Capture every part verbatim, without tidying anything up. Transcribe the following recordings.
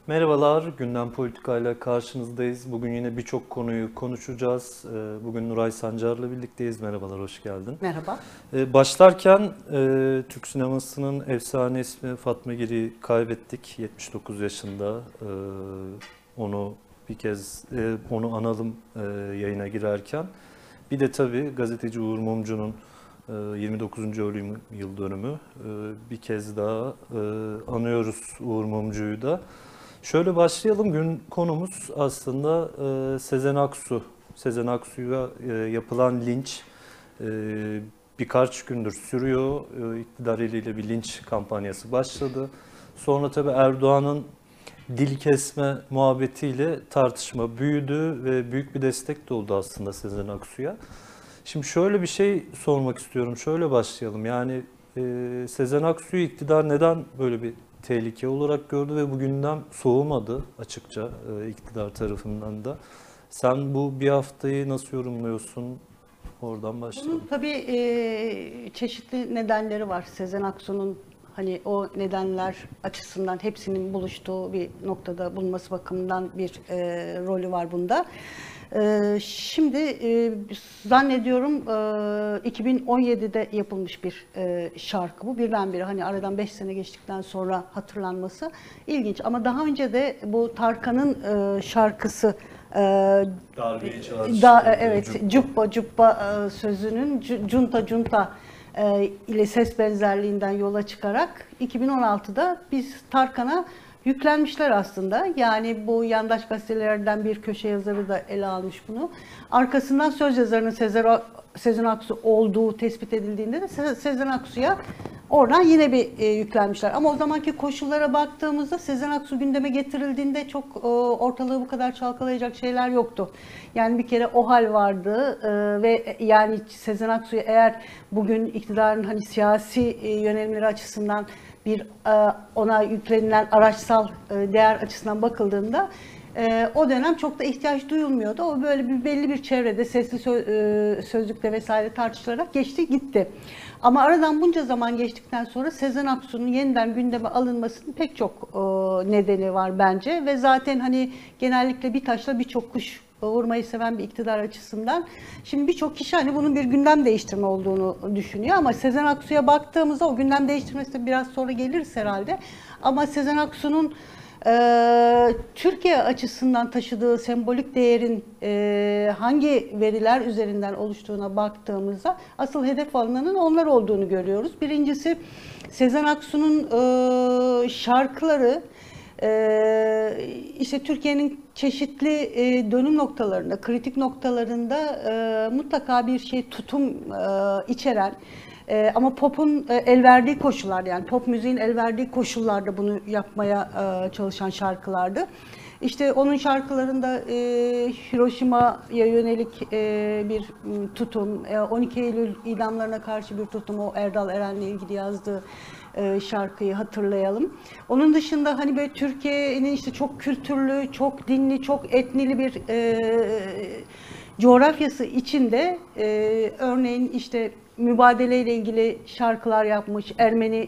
Merhabalar, Gündem Politika ile karşınızdayız. Bugün yine birçok konuyu konuşacağız. Bugün Nuray Sancar'la birlikteyiz. Merhabalar, hoş geldin. Merhaba. Başlarken Türk sinemasının efsane ismi Fatma Giri'yi kaybettik. yetmiş dokuz yaşında. Onu bir kez onu analım yayına girerken. Bir de tabii gazeteci Uğur Mumcu'nun yirmi dokuzuncu ölüm yıl dönümü. Bir kez daha anıyoruz Uğur Mumcu'yu da. Şöyle başlayalım. Gün konumuz aslında Sezen Aksu. Sezen Aksu'ya yapılan linç birkaç gündür sürüyor. İktidar eliyle bir linç kampanyası başladı. Sonra tabii Erdoğan'ın dil kesme muhabbetiyle tartışma büyüdü ve büyük bir destek de oldu aslında Sezen Aksu'ya. Şimdi şöyle bir şey sormak istiyorum. Şöyle başlayalım. Yani e, Sezen Aksu'yu iktidar neden böyle bir tehlike olarak gördü ve bugünden soğumadı açıkça e, iktidar tarafından da. Sen bu bir haftayı nasıl yorumluyorsun? Oradan başlayalım. Bunun tabii e, çeşitli nedenleri var. Sezen Aksu'nun hani o nedenler açısından hepsinin buluştuğu bir noktada bulunması bakımından bir e, rolü var bunda. E, şimdi e, zannediyorum e, iki bin on yedi'de yapılmış bir e, şarkı bu. Birdenbire hani aradan beş sene geçtikten sonra hatırlanması ilginç. Ama daha önce de bu Tarkan'ın e, şarkısı Darbeyi da, evet, cuppa cuppa sözünün cunta cunta ile ses benzerliğinden yola çıkarak iki bin on altı'da biz Tarkan'a yüklenmişler aslında. Yani bu yandaş gazetelerden bir köşe yazarı da ele almış bunu. Arkasından söz yazarının Sezen, Sezen Aksu olduğu tespit edildiğinde de Sezen Aksu'ya oradan yine bir e, yüklenmişler. Ama o zamanki koşullara baktığımızda Sezen Aksu gündeme getirildiğinde çok e, ortalığı bu kadar çalkalayacak şeyler yoktu. Yani bir kere o hal vardı e, ve yani Sezen Aksu'ya eğer bugün iktidarın hani siyasi e, yönelimleri açısından bir e, ona yüklenilen araçsal e, değer açısından bakıldığında e, o dönem çok da ihtiyaç duyulmuyordu. O böyle bir belli bir çevrede sesli söz, e, sözlükte vesaire tartışılarak geçti gitti. Ama aradan bunca zaman geçtikten sonra Sezen Aksu'nun yeniden gündeme alınmasının pek çok e, nedeni var bence ve zaten hani genellikle bir taşla birçok kuş vurmayı seven bir iktidar açısından. Şimdi birçok kişi hani bunun bir gündem değiştirme olduğunu düşünüyor ama Sezen Aksu'ya baktığımızda o gündem değiştirmesi de biraz sonra geliriz herhalde. Ama Sezen Aksu'nun Ee, Türkiye açısından taşıdığı sembolik değerin e, hangi veriler üzerinden oluştuğuna baktığımızda asıl hedef alınanın onlar olduğunu görüyoruz. Birincisi Sezen Aksu'nun e, şarkıları e, işte Türkiye'nin çeşitli e, dönüm noktalarında, kritik noktalarında e, mutlaka bir şey tutum e, içeren. Ee, ama pop'un e, el verdiği koşullar yani pop müziğin el verdiği koşullarda bunu yapmaya e, çalışan şarkılardı. İşte onun şarkılarında e, Hiroşima'ya yönelik e, bir tutum, e, on iki Eylül idamlarına karşı bir tutum, o Erdal Eren'le ilgili yazdığı e, şarkıyı hatırlayalım. Onun dışında hani böyle Türkiye'nin işte çok kültürlü, çok dinli, çok etnili bir e, coğrafyası içinde e, örneğin işte mübadeleyle ilgili şarkılar yapmış, Ermeni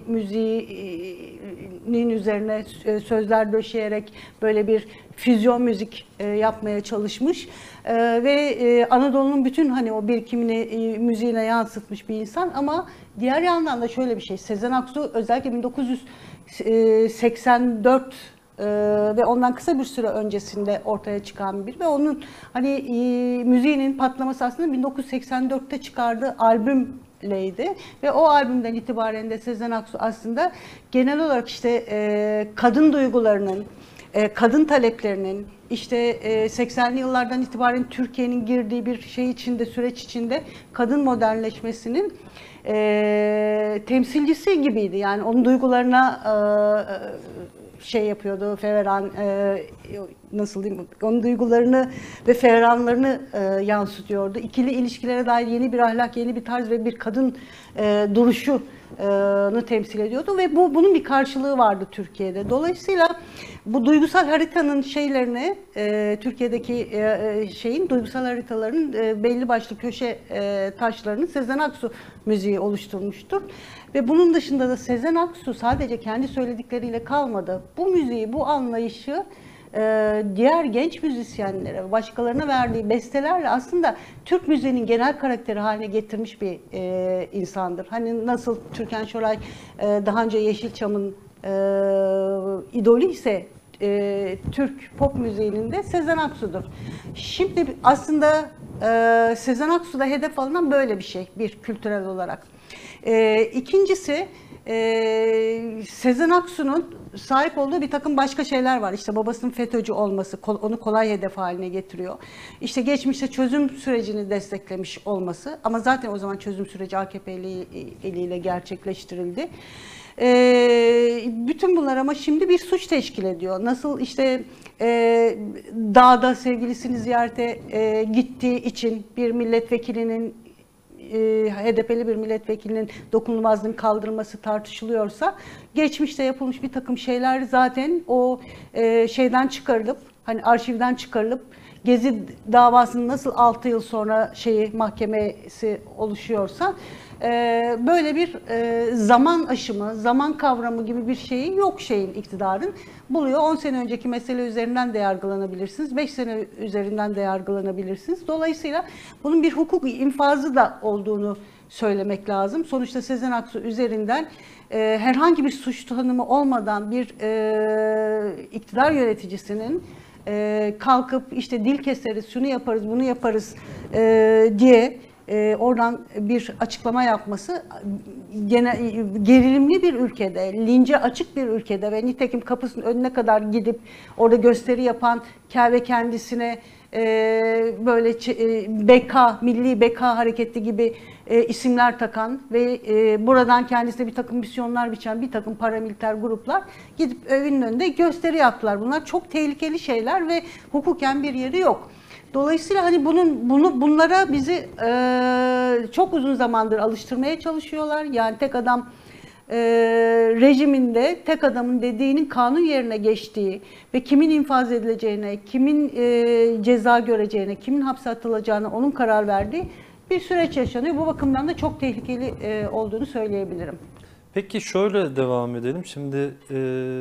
müziğinin üzerine sözler döşeyerek böyle bir füzyon müzik yapmaya çalışmış ve Anadolu'nun bütün hani o birikimini müziğine yansıtmış bir insan. Ama diğer yandan da şöyle bir şey, Sezen Aksu özellikle bin dokuz yüz seksen dört ve ondan kısa bir süre öncesinde ortaya çıkan bir ve onun hani e, müziğinin patlaması aslında bin dokuz yüz seksen dört'te çıkardığı albümleydi ve o albümden itibaren de Sezen Aksu aslında genel olarak işte e, kadın duygularının, e, kadın taleplerinin işte e, seksenli yıllardan itibaren Türkiye'nin girdiği bir şey içinde, süreç içinde kadın modernleşmesinin e, temsilcisi gibiydi. Yani onun duygularına e, şey yapıyordu, feveran, e, nasıl diyeyim, onun duygularını ve fevranlarını e, yansıtıyordu. İkili ilişkilere dair yeni bir ahlak, yeni bir tarz ve bir kadın e, duruşunu temsil ediyordu ve bu bunun bir karşılığı vardı Türkiye'de. Dolayısıyla bu duygusal haritanın şeylerini, e, Türkiye'deki e, şeyin duygusal haritaların e, belli başlı köşe e, taşlarını Sezen Aksu müziği oluşturmuştur. Ve bunun dışında da Sezen Aksu sadece kendi söyledikleriyle kalmadı. Bu müziği, bu anlayışı e, diğer genç müzisyenlere, başkalarına verdiği bestelerle aslında Türk müziğinin genel karakteri haline getirmiş bir e, insandır. Hani nasıl Türkan Şoray e, daha önce Yeşilçam'ın e, idolü ise e, Türk pop müziğinin de Sezen Aksu'dur. Şimdi aslında e, Sezen Aksu'da hedef alınan böyle bir şey, bir kültürel olarak. E, ikincisi e, Sezen Aksu'nun sahip olduğu bir takım başka şeyler var. İşte babasının FETÖ'cü olması onu kolay hedef haline getiriyor. İşte geçmişte çözüm sürecini desteklemiş olması, ama zaten o zaman çözüm süreci A K P eliyle gerçekleştirildi. E, bütün bunlar ama şimdi bir suç teşkil ediyor. Nasıl işte e, dağda sevgilisini ziyarete e, gittiği için bir milletvekilinin e, H D P'li bir milletvekilinin dokunulmazlığın kaldırılması tartışılıyorsa, geçmişte yapılmış bir takım şeyler zaten o e, şeyden çıkarılıp, hani arşivden çıkarılıp, Gezi davasının nasıl altı yıl sonra şeyi mahkemesi oluşuyorsa e, böyle bir e, zaman aşımı, zaman kavramı gibi bir şeyi yok şeyin, iktidarın. Buluyor. on sene önceki mesele üzerinden de yargılanabilirsiniz. beş sene üzerinden de yargılanabilirsiniz. Dolayısıyla bunun bir hukuk infazı da olduğunu söylemek lazım. Sonuçta Sezen Aksu üzerinden e, herhangi bir suç tanımı olmadan bir e, iktidar yöneticisinin e, kalkıp işte dil keseriz, şunu yaparız, bunu yaparız e, diye e, oradan bir açıklama yapması, gene, gerilimli bir ülkede, lince açık bir ülkede ve nitekim kapısının önüne kadar gidip orada gösteri yapan ve kendisine e, böyle e, B K, Milli B K Hareketi gibi e, isimler takan ve e, buradan kendisine bir takım misyonlar biçen bir takım paramiliter gruplar gidip evinin önünde gösteri yaptılar. Bunlar çok tehlikeli şeyler ve hukuken bir yeri yok. Dolayısıyla hani bunun bunu bunlara bizi e, çok uzun zamandır alıştırmaya çalışıyorlar. Yani tek adam e, rejiminde tek adamın dediğinin kanun yerine geçtiği ve kimin infaz edileceğine, kimin e, ceza göreceğine, kimin hapse atılacağına onun karar verdiği bir süreç yaşanıyor. Bu bakımdan da çok tehlikeli e, olduğunu söyleyebilirim. Peki şöyle devam edelim. Şimdi e,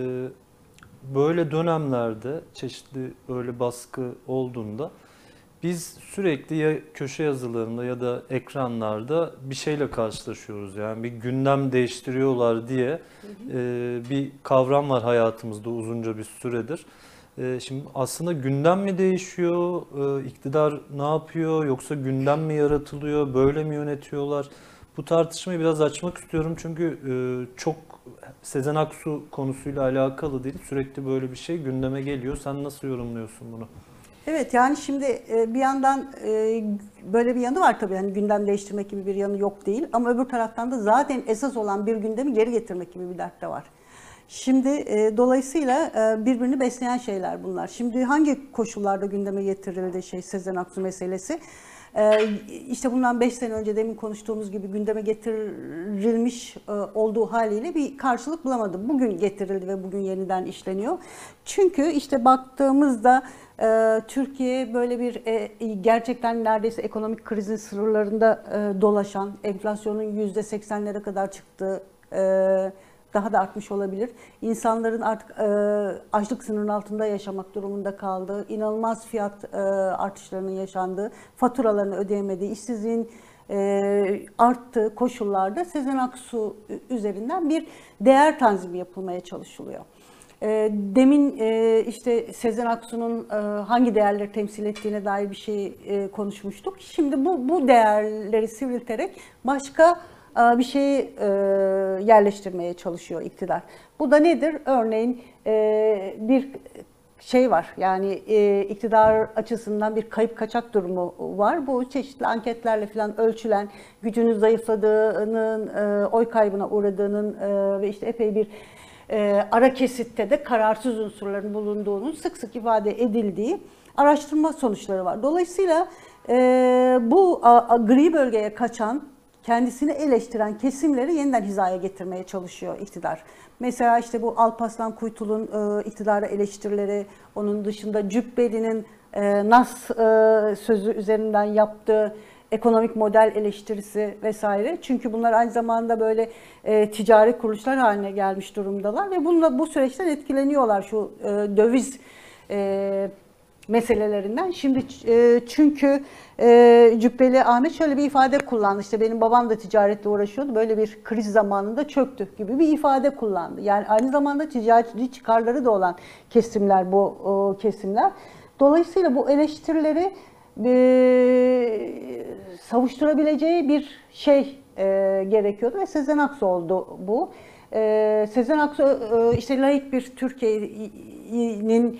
böyle dönemlerde çeşitli öyle baskı olduğunda biz sürekli ya köşe yazılarında ya da ekranlarda bir şeyle karşılaşıyoruz. Yani bir gündem değiştiriyorlar diye hı hı. E, bir kavram var hayatımızda uzunca bir süredir. E, şimdi aslında gündem mi değişiyor, e, iktidar ne yapıyor, yoksa gündem mi yaratılıyor, böyle mi yönetiyorlar? Bu tartışmayı biraz açmak istiyorum çünkü e, çok Sezen Aksu konusuyla alakalı değil. Sürekli böyle bir şey gündeme geliyor. Sen nasıl yorumluyorsun bunu? Evet, yani şimdi bir yandan böyle bir yanı var tabii, yani gündem değiştirmek gibi bir yanı yok değil, ama öbür taraftan da zaten esas olan bir gündemi geri getirmek gibi bir dert de var. Şimdi dolayısıyla birbirini besleyen şeyler bunlar. Şimdi hangi koşullarda gündeme getirildi şey Sezen Aksu meselesi? İşte bundan beş sene önce demin konuştuğumuz gibi gündeme getirilmiş olduğu haliyle bir karşılık bulamadı. Bugün getirildi ve bugün yeniden işleniyor. Çünkü işte baktığımızda Türkiye böyle bir gerçekten neredeyse ekonomik krizin sınırlarında dolaşan, enflasyonun yüzde seksenlere kadar çıktığı, daha da artmış olabilir. İnsanların artık e, açlık sınırının altında yaşamak durumunda kaldığı, inanılmaz fiyat e, artışlarının yaşandığı, faturalarını ödeyemediği, işsizliğin e, arttığı koşullarda Sezen Aksu üzerinden bir değer tanzimi yapılmaya çalışılıyor. E, demin e, işte Sezen Aksu'nun e, hangi değerleri temsil ettiğine dair bir şey e, konuşmuştuk. Şimdi bu, bu değerleri sivrilterek başka bir şeyi yerleştirmeye çalışıyor iktidar. Bu da nedir? Örneğin bir şey var, yani iktidar açısından bir kayıp kaçak durumu var. Bu çeşitli anketlerle falan ölçülen, gücünün zayıfladığının, oy kaybına uğradığının ve işte epey bir e, ara kesitte de kararsız unsurların bulunduğunun sık sık ifade edildiği araştırma sonuçları var. Dolayısıyla e, bu a, a, gri bölgeye kaçan, kendisini eleştiren kesimleri yeniden hizaya getirmeye çalışıyor iktidar. Mesela işte bu Alparslan Kuytul'un e, iktidara eleştirileri, onun dışında Cübbeli'nin e, Nas e, sözü üzerinden yaptığı ekonomik model eleştirisi vesaire. Çünkü bunlar aynı zamanda böyle e, ticari kuruluşlar haline gelmiş durumdalar ve bununla bu süreçten etkileniyorlar şu e, döviz e, meselelerinden. Şimdi e, çünkü e, Cübbeli Ahmet şöyle bir ifade kullandı. İşte benim babam da ticaretle uğraşıyordu. Böyle bir kriz zamanında çöktü gibi bir ifade kullandı. Yani aynı zamanda ticari çıkarları da olan kesimler bu o kesimler. Dolayısıyla bu eleştirileri e, savuşturabileceği bir şey e, gerekiyordu ve Sezen Aksu oldu bu. E, Sezen Aksu e, işte laik bir Türkiye'nin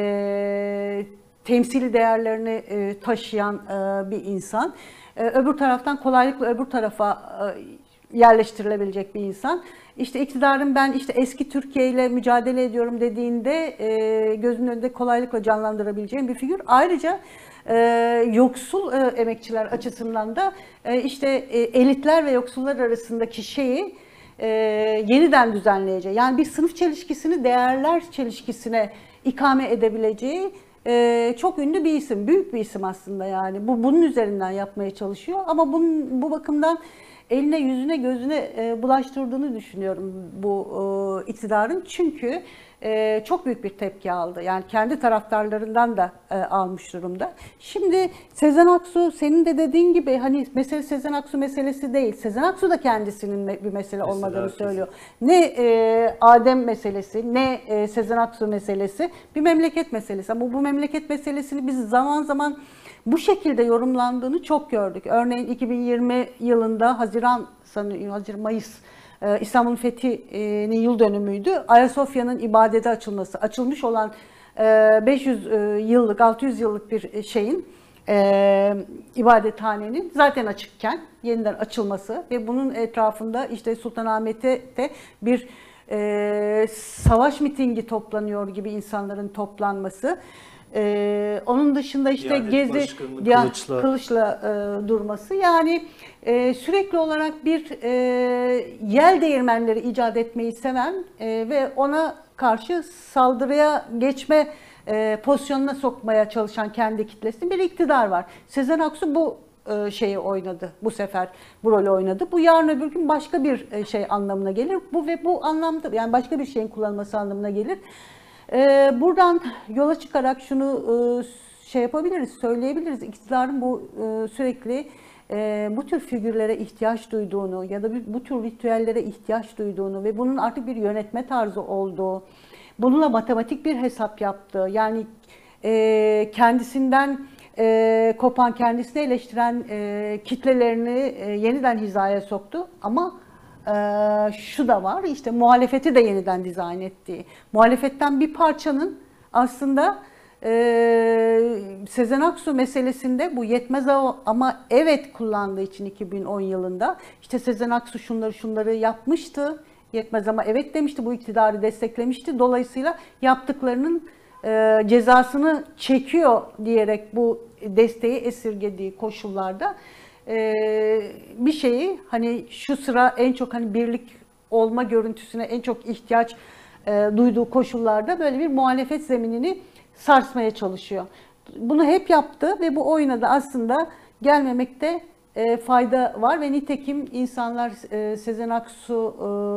e, temsili değerlerini e, taşıyan e, bir insan. E, öbür taraftan kolaylıkla öbür tarafa e, yerleştirilebilecek bir insan. İşte iktidarın ben işte eski Türkiye ile mücadele ediyorum dediğinde e, gözünün önünde kolaylıkla canlandırabileceğim bir figür. Ayrıca e, yoksul e, emekçiler açısından da e, işte e, elitler ve yoksullar arasındaki şeyi e, yeniden düzenleyeceği, yani bir sınıf çelişkisini değerler çelişkisine ikame edebileceği e, çok ünlü bir isim, büyük bir isim aslında yani. Bu bunun üzerinden yapmaya çalışıyor ama bunun, bu bakımdan eline, yüzüne, gözüne e, bulaştırdığını düşünüyorum bu e, iktidarın. Çünkü e, çok büyük bir tepki aldı. Yani kendi taraftarlarından da e, almış durumda. Şimdi Sezen Aksu, senin de dediğin gibi hani mesele Sezen Aksu meselesi değil. Sezen Aksu da kendisinin bir mesele Mesela olmadığını herkesin. söylüyor. Ne e, Adem meselesi, ne e, Sezen Aksu meselesi, bir memleket meselesi. Ama bu memleket meselesini biz zaman zaman bu şekilde yorumlandığını çok gördük. Örneğin iki bin yirmi yılında Haziran, sanıyorum Haziran Mayıs e, İstanbul'un fethinin yıl dönümüydü. Ayasofya'nın ibadete açılması, açılmış olan e, beş yüz yıllık, altı yüz yıllık bir şeyin e, ibadethanenin zaten açıkken yeniden açılması ve bunun etrafında işte Sultanahmet'te de bir e, savaş mitingi toplanıyor gibi insanların toplanması. Ee, onun dışında işte Diyanet Gezi Başkanı'nın Diya- kılıçla, kılıçla e, durması, yani e, sürekli olarak bir e, yel değirmenleri icat etmeyi seven e, ve ona karşı saldırıya geçme e, pozisyonuna sokmaya çalışan kendi kitlesinin bir iktidar var. Sezen Aksu bu e, şeyi oynadı bu sefer, bu rolü oynadı. Bu yarın öbür gün başka bir e, şey anlamına gelir. Bu ve bu anlamda, yani başka bir şeyin kullanılması anlamına gelir. Ee, buradan yola çıkarak şunu e, şey yapabiliriz, söyleyebiliriz. İktidarın bu e, sürekli e, bu tür figürlere ihtiyaç duyduğunu ya da bu tür ritüellere ihtiyaç duyduğunu ve bunun artık bir yönetme tarzı olduğu, bununla matematik bir hesap yaptığı, yani e, kendisinden e, kopan, kendisini eleştiren e, kitlelerini e, yeniden hizaya soktu ama Ee, şu da var, işte muhalefeti de yeniden dizayn ettiği. Muhalefetten bir parçanın aslında e, Sezen Aksu meselesinde bu yetmez ama evet kullandığı için iki bin on yılında işte Sezen Aksu şunları şunları yapmıştı, yetmez ama evet demişti, bu iktidarı desteklemişti. Dolayısıyla yaptıklarının e, cezasını çekiyor diyerek bu desteği esirgediği koşullarda bir şeyi, hani şu sıra en çok hani birlik olma görüntüsüne en çok ihtiyaç e, duyduğu koşullarda böyle bir muhalefet zeminini sarsmaya çalışıyor. Bunu hep yaptı ve bu oyuna da aslında gelmemekte e, fayda var ve nitekim insanlar e, Sezen Aksu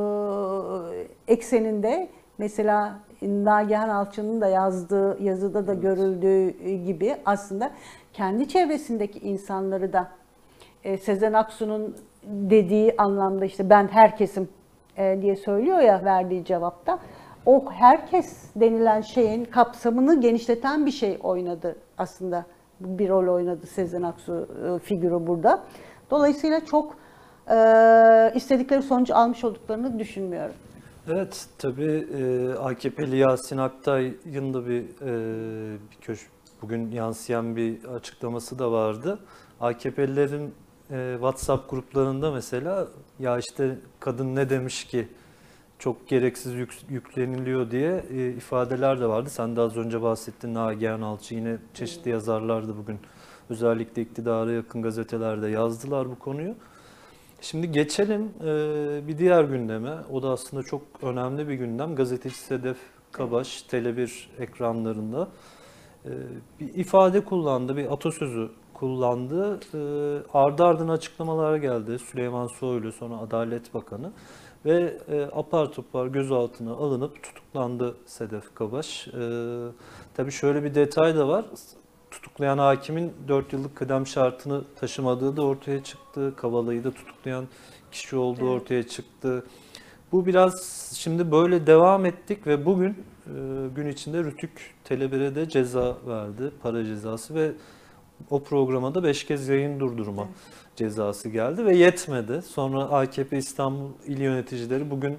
e, ekseninde, mesela Nagihan Alçı'nın da yazdığı yazıda da görüldüğü gibi aslında kendi çevresindeki insanları da Sezen Aksu'nun dediği anlamda işte ben herkesim diye söylüyor ya verdiği cevapta, o herkes denilen şeyin kapsamını genişleten bir şey oynadı aslında, bir rol oynadı Sezen Aksu figürü burada. Dolayısıyla çok e, istedikleri sonucu almış olduklarını düşünmüyorum. Evet, tabii e, A K P'li Yasin Aktay'ın da bir, e, bir köş, bugün yansıyan bir açıklaması da vardı. A K P'lilerin e, WhatsApp gruplarında mesela, ya işte kadın ne demiş ki çok gereksiz yük, yükleniliyor diye e, ifadeler de vardı. Sen de az önce bahsettin, Nagihan Alçı, yine çeşitli yazarlar da bugün özellikle iktidara yakın gazetelerde yazdılar bu konuyu. Şimdi geçelim e, bir diğer gündeme. O da aslında çok önemli bir gündem. Gazeteci Sedef Kabaş Tele bir ekranlarında e, bir ifade kullandı, bir atasözü kullandı. E, ardı ardına açıklamalar geldi. Süleyman Soylu, sonra Adalet Bakanı ve e, apar topar gözaltına alınıp tutuklandı Sedef Kabaş. E, tabii şöyle bir detay da var. Tutuklayan hakimin dört yıllık kıdem şartını taşımadığı da ortaya çıktı. Kavala'yı da tutuklayan kişi olduğu Evet. ortaya çıktı. Bu biraz şimdi böyle devam ettik ve bugün e, gün içinde Rütük Tele bir'e de ceza verdi, para cezası ve o programa da beş kez yayın durdurma Evet. cezası geldi ve yetmedi. Sonra A K P İstanbul İl Yöneticileri bugün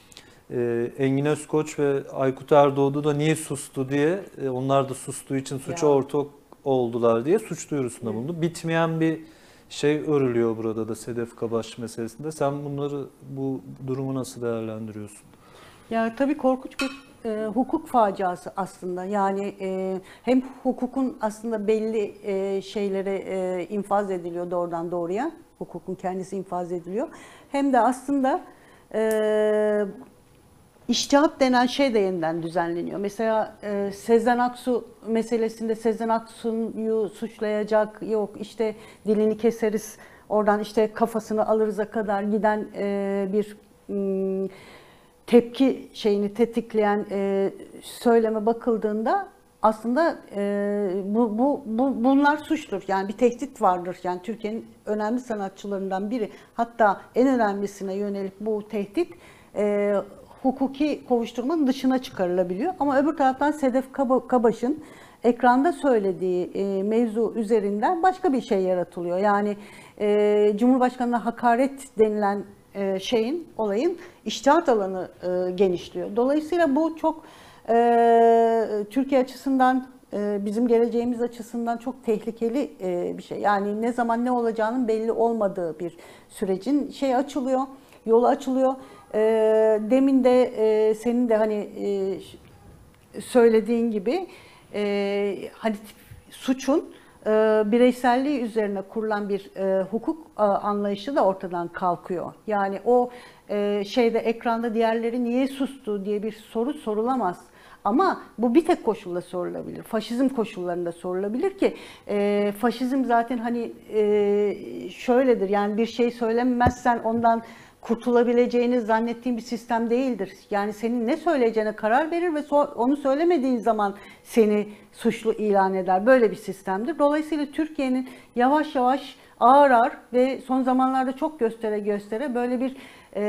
e, Engin Özkoç ve Aykut Erdoğdu da niye sustu diye, e, onlar da sustuğu için suça Ya. ortak oldular diye suç duyurusunda bulundu. Bitmeyen bir şey örülüyor burada da Sedef Kabaş meselesinde. Sen bunları, bu durumu nasıl değerlendiriyorsun? Ya tabii korkunç bir e, hukuk faciası aslında. Yani e, hem hukukun aslında belli e, şeylere e, infaz ediliyor doğrudan doğruya. Hukukun kendisi infaz ediliyor. Hem de aslında e, İçtihat denen şey de yeniden düzenleniyor. Mesela e, Sezen Aksu meselesinde Sezen Aksu'yu suçlayacak, yok işte dilini keseriz, oradan işte kafasını alırıza kadar giden e, bir m, tepki şeyini tetikleyen e, söyleme bakıldığında aslında e, bu, bu, bu bunlar suçtur. Yani bir tehdit vardır. Yani Türkiye'nin önemli sanatçılarından biri, hatta en önemlisine yönelik bu tehdit e, hukuki kovuşturmanın dışına çıkarılabiliyor. Ama öbür taraftan Sedef Kabaş'ın ekranda söylediği e, mevzu üzerinden başka bir şey yaratılıyor. Yani e, Cumhurbaşkanı'na hakaret denilen e, şeyin, olayın içtihat alanı e, genişliyor. Dolayısıyla bu çok e, Türkiye açısından, e, bizim geleceğimiz açısından çok tehlikeli e, bir şey. Yani ne zaman ne olacağının belli olmadığı bir sürecin şey açılıyor, yolu açılıyor. E, demin de e, senin de hani e, söylediğin gibi e, hani suçun e, bireyselliği üzerine kurulan bir e, hukuk e, anlayışı da ortadan kalkıyor. Yani o e, şeyde ekranda diğerleri niye sustu diye bir soru sorulamaz. Ama bu bir tek koşulla sorulabilir. Faşizm koşullarında sorulabilir ki e, faşizm zaten hani e, şöyledir. Yani bir şey söylemezsen ondan kurtulabileceğini zannettiğin bir sistem değildir. Yani senin ne söyleyeceğine karar verir ve so- onu söylemediğin zaman seni suçlu ilan eder. Böyle bir sistemdir. Dolayısıyla Türkiye'nin yavaş yavaş ağır ağır ve son zamanlarda çok göstere göstere böyle bir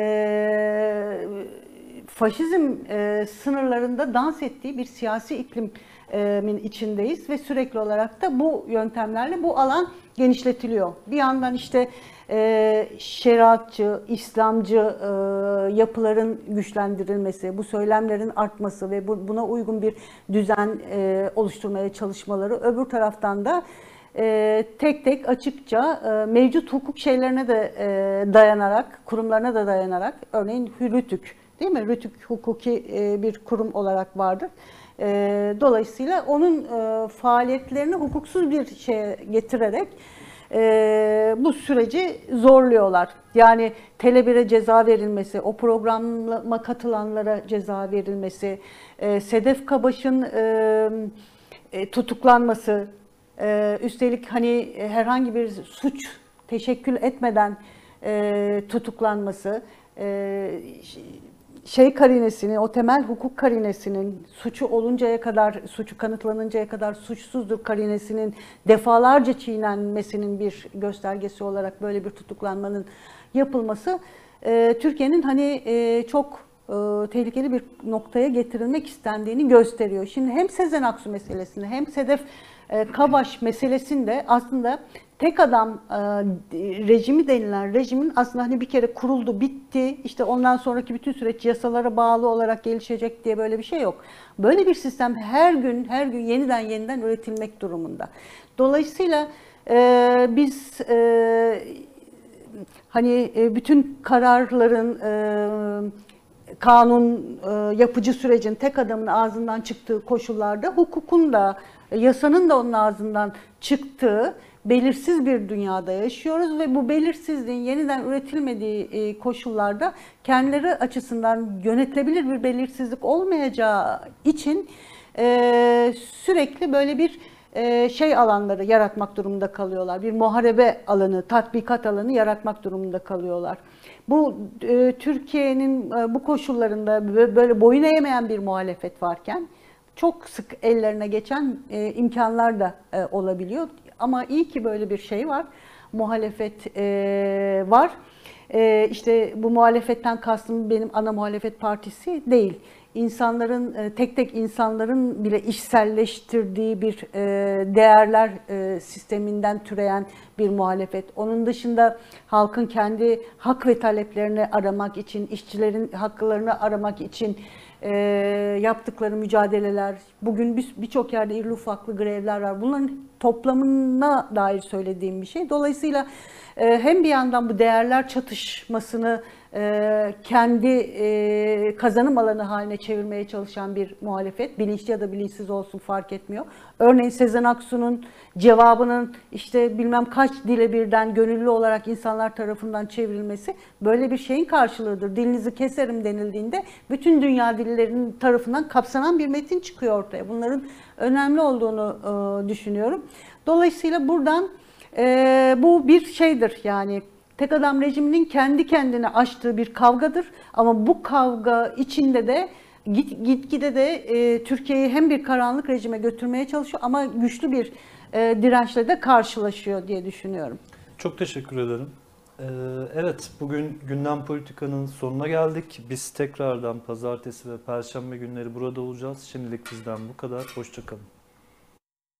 e, faşizm e, sınırlarında dans ettiği bir siyasi iklimin içindeyiz ve sürekli olarak da bu yöntemlerle bu alan genişletiliyor. Bir yandan işte e, şeriatçı, İslamcı e, yapıların güçlendirilmesi, bu söylemlerin artması ve bu, buna uygun bir düzen e, oluşturmaya çalışmaları, öbür taraftan da e, tek tek açıkça e, mevcut hukuk şeylerine de e, dayanarak, kurumlarına da dayanarak, örneğin Rütük, değil mi? Rütük hukuki e, bir kurum olarak vardır. E, dolayısıyla onun e, faaliyetlerini hukuksuz bir şeye getirerek e, bu süreci zorluyorlar. Yani Tele bir'e ceza verilmesi, o programa katılanlara ceza verilmesi, e, Sedef Kabaş'ın e, e, tutuklanması, e, üstelik hani herhangi bir suç teşekkül etmeden e, tutuklanması, e, şey karinesinin, o temel hukuk karinesinin suçu oluncaya kadar, suçu kanıtlanıncaya kadar suçsuzdur karinesinin defalarca çiğnenmesinin bir göstergesi olarak böyle bir tutuklanmanın yapılması e, Türkiye'nin hani e, çok e, tehlikeli bir noktaya getirilmek istendiğini gösteriyor. Şimdi hem Sezen Aksu meselesini hem Sedef e, Kabaş meselesinde aslında tek adam e, rejimi denilen rejimin aslında hani bir kere kuruldu, bitti, işte ondan sonraki bütün süreç yasalara bağlı olarak gelişecek diye böyle bir şey yok. Böyle bir sistem her gün her gün yeniden yeniden üretilmek durumunda. Dolayısıyla e, biz e, hani e, bütün kararların kanun e, yapıcı sürecin tek adamın ağzından çıktığı koşullarda hukukun da yasanın da onun ağzından çıktığı belirsiz bir dünyada yaşıyoruz ve bu belirsizliğin yeniden üretilmediği e, koşullarda kendileri açısından yönetilebilir bir belirsizlik olmayacağı için e, sürekli böyle bir e, şey alanları yaratmak durumunda kalıyorlar. Bir muharebe alanı, tatbikat alanı yaratmak durumunda kalıyorlar. Bu e, Türkiye'nin e, bu koşullarında böyle boyun eğmeyen bir muhalefet varken çok sık ellerine geçen e, imkanlar da e, olabiliyor. Ama iyi ki böyle bir şey var. Muhalefet e, var. E, işte bu muhalefetten kastım benim ana muhalefet partisi değil. İnsanların, e, tek tek insanların bile işselleştirdiği bir e, değerler e, sisteminden türeyen bir muhalefet. Onun dışında halkın kendi hak ve taleplerini aramak için, işçilerin haklarını aramak için e, yaptıkları mücadeleler, bugün birçok yerde irili ufaklı grevler var. Bunların toplamına dair söylediğim bir şey. Dolayısıyla e, hem bir yandan bu değerler çatışmasını e, kendi e, kazanım alanı haline çevirmeye çalışan bir muhalefet, bilinçli ya da bilinçsiz olsun fark etmiyor. Örneğin Sezen Aksu'nun cevabının işte bilmem kaç dile birden gönüllü olarak insanlar tarafından çevrilmesi böyle bir şeyin karşılığıdır. Dilinizi keserim denildiğinde bütün dünya dillerinin tarafından kapsanan bir metin çıkıyor ortaya. Bunların önemli olduğunu e, düşünüyorum. Dolayısıyla buradan e, bu bir şeydir yani tek adam rejiminin kendi kendine açtığı bir kavgadır. Ama bu kavga içinde de git gitgide de e, Türkiye'yi hem bir karanlık rejime götürmeye çalışıyor ama güçlü bir e, dirençle de karşılaşıyor diye düşünüyorum. Çok teşekkür ederim. Ee, evet, bugün Gündem Politika'nın sonuna geldik. Biz tekrardan pazartesi ve perşembe günleri burada olacağız. Şimdilik bizden bu kadar. Hoşça kalın.